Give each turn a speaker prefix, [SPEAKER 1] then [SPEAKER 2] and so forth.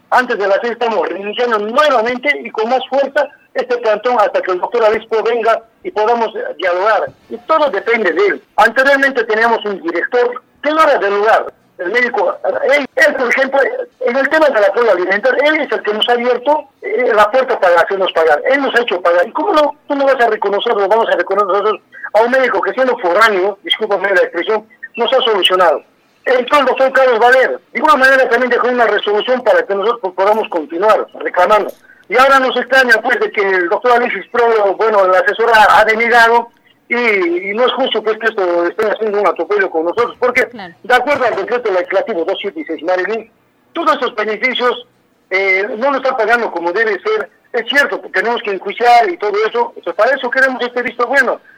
[SPEAKER 1] Antes de las 6 estamos reiniciando nuevamente y con más fuerza este plantón hasta que el doctor Avispo venga y podamos dialogar. Y todo depende de él. Anteriormente teníamos un director que no era del lugar. El médico, él, por ejemplo, en el tema del apoyo alimentario, él es el que nos ha abierto la puerta para hacernos pagar. Él nos ha hecho pagar. ¿Y cómo no? Tú no vas a reconocerlo, vamos a reconocer nosotros a un médico que siendo foráneo, discúlpame la expresión, nos ha solucionado. Entró el doctor Carlos Valer. De igual manera también dejó una resolución para que nosotros podamos continuar reclamando. Y ahora nos extraña pues de que el doctor Alexis Pro, bueno, el asesor ha denegado y no es justo pues que esto estén haciendo un atropello con nosotros, porque claro, de acuerdo al decreto legislativo 276, Marilyn, todos estos beneficios no lo están pagando como debe ser. Es cierto, tenemos que enjuiciar y todo eso, para eso queremos este visto bueno.